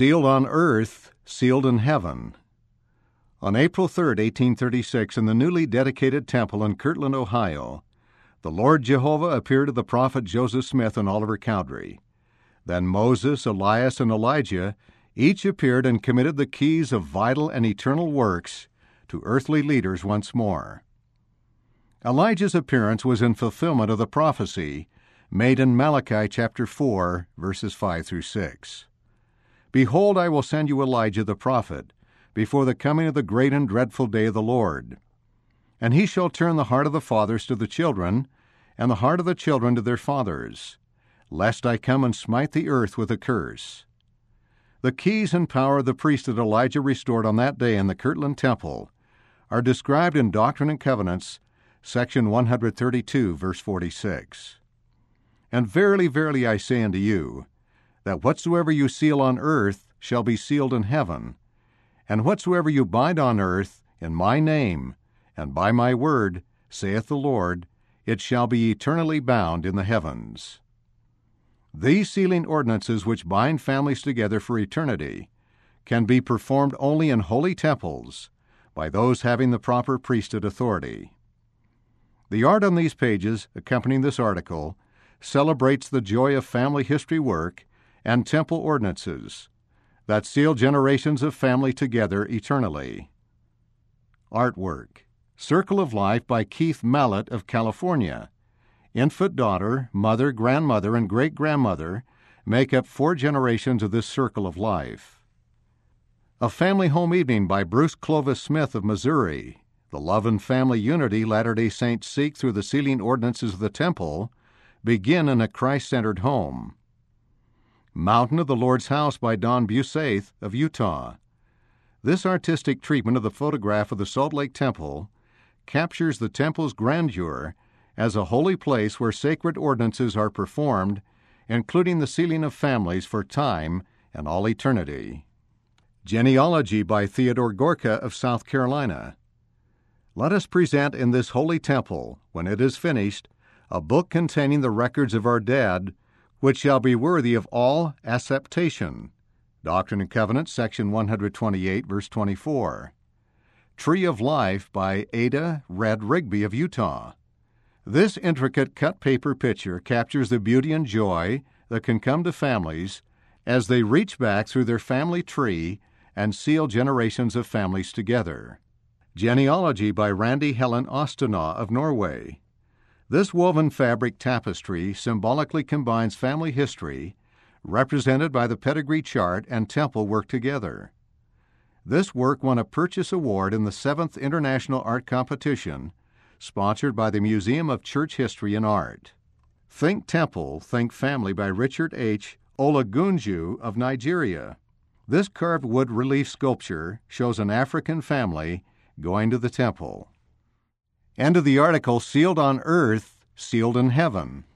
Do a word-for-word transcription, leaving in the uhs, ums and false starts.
Sealed on earth, sealed in heaven. On April third, eighteen thirty-six, in the newly dedicated temple in Kirtland, Ohio, the Lord Jehovah appeared to the prophet Joseph Smith and Oliver Cowdery. Then Moses, Elias, and Elijah each appeared and committed the keys of vital and eternal works to earthly leaders once more. Elijah's appearance was in fulfillment of the prophecy made in Malachi chapter four, verses five through six. Behold, I will send you Elijah the prophet before the coming of the great and dreadful day of the Lord. And he shall turn the heart of the fathers to the children, and the heart of the children to their fathers, lest I come and smite the earth with a curse. The keys and power of the priesthood Elijah restored on that day in the Kirtland Temple are described in Doctrine and Covenants, section one thirty-two, verse forty-six. And verily, verily, I say unto you, that whatsoever you seal on earth shall be sealed in heaven, and whatsoever you bind on earth in my name and by my word, saith the Lord, it shall be eternally bound in the heavens. These sealing ordinances which bind families together for eternity can be performed only in holy temples by those having the proper priesthood authority. The art on these pages accompanying this article celebrates the joy of family history work and temple ordinances that seal generations of family together eternally. Artwork: Circle of Life by Keith Mallett of California. Infant daughter, mother, grandmother, and great-grandmother make up four generations of this circle of life. A Family Home Evening by Bruce Clovis Smith of Missouri. The love and family unity Latter-day Saints seek through the sealing ordinances of the temple begin in a Christ-centered home. Mountain of the Lord's House by Don Busaith of Utah. This artistic treatment of the photograph of the Salt Lake Temple captures the temple's grandeur as a holy place where sacred ordinances are performed, including the sealing of families for time and all eternity. Genealogy by Theodore Gorka of South Carolina. Let us present in this holy temple, when it is finished, a book containing the records of our dead, which shall be worthy of all acceptation. Doctrine and Covenants, section one twenty-eight, verse twenty-four. Tree of Life by Ada Red Rigby of Utah. This intricate cut paper picture captures the beauty and joy that can come to families as they reach back through their family tree and seal generations of families together. Genealogy by Randy Helen Ostenaw of Norway. This woven fabric tapestry symbolically combines family history, represented by the pedigree chart and temple work together. This work won a Purchase Award in the seventh International Art Competition, sponsored by the Museum of Church History and Art. Think Temple, Think Family by Richard H. Olagunju of Nigeria. This carved wood relief sculpture shows an African family going to the temple. End of the article, Sealed on Earth, Sealed in Heaven.